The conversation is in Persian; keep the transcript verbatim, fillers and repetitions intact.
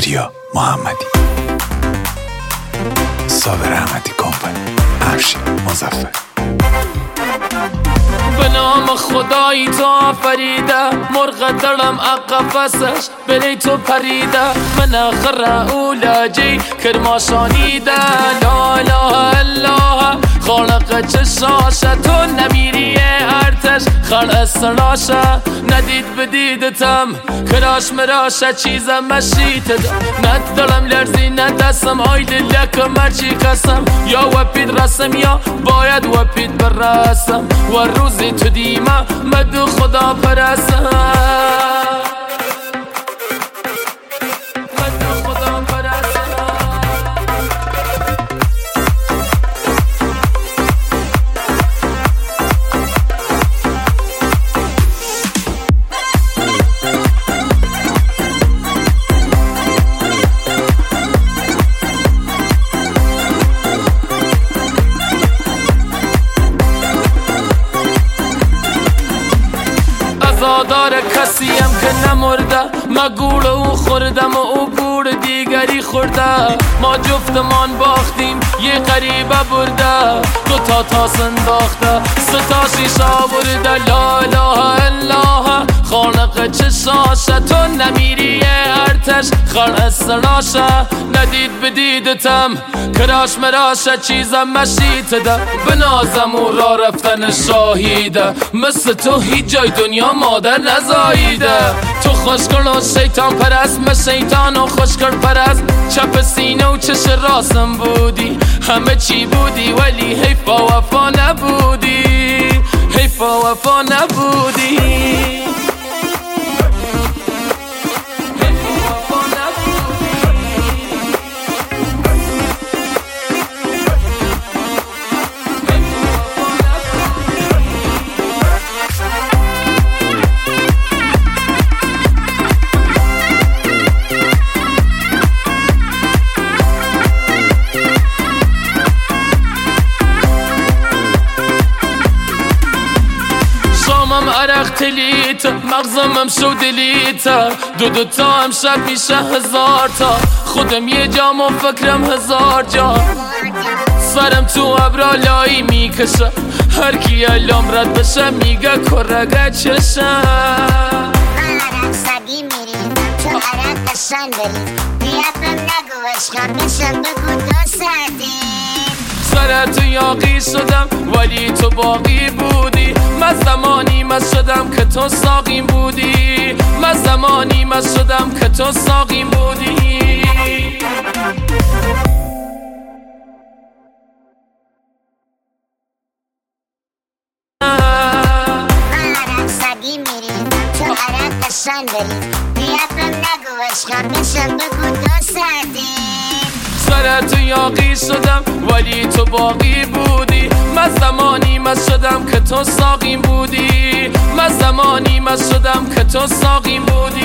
پوریا محمدی، صابر احمدی کمپانی، افشین مظفر. به نام خدایی تو آفریده، مرغ دلم اقفسش بری تو پریده. من اخر اولاجی کرماشانیده، لا اله الا خالق چشاشه. تو نمیریه ارتش خلق سراشه، ندید بدیدتم کراش مراشه. چیزم مشیت ندارم لرزی ندستم، آیل لکه مرچی کسم. یا وپید رسم یا باید وپید برسم، و روزی تو دیمه مدو خدا پرسم. زادار کسیم که نمرده، ما گوڑ او خوردم و او گوڑ دیگری خورده. ما جفتمان باختیم یه غریبه برده، دو تا تاس انداخته ستا شیشا برده. لا اله الا خالق چشاشه، تو نمیری ارتش خلق سراشه. ندید بدیدتم کراش مراشه، چیزم مشیته ده به نازم او را رفتن شاهیده. مثل تو هیچ جای دنیا مادر نزاییده. تو خوشگل و شیطان پرست، من شیطان و خوشگل پرست. چپ سینه و چش راستم بودی، همه چی بودی ولی حیفا وفا نبودی، حیفا وفا نبودی. شامم عرق تلیت، مغزمم شو دلیت. دو دو تا هم شب میشه هزار تا، خودم یه جام و فکرم هزار جا. سرم تو ابرا لایی میکشه، هر کی الام رد بشه میگه کرگه چشه. عرق سدی میریم تو عرق قشن بریم، بیافم نگو عشقم بشم بگو تو سردیم. سر تو یاقی شدم ولی تو باقی بودی. من زمانی مست شدم که تو ساقیم بودی، من زمانی مست شدم که تو ساقیم بودی. عرق سدی میریم تو عرق قشن بریم، بیافم نگو عشقم بشم بگو تو سردیم. سر تو یاقی شدم ولی تو باقی بودی. من زمانی مست شدم که تو ساقیم بودی، من زمانی مست شدم که تو ساقیم بودی.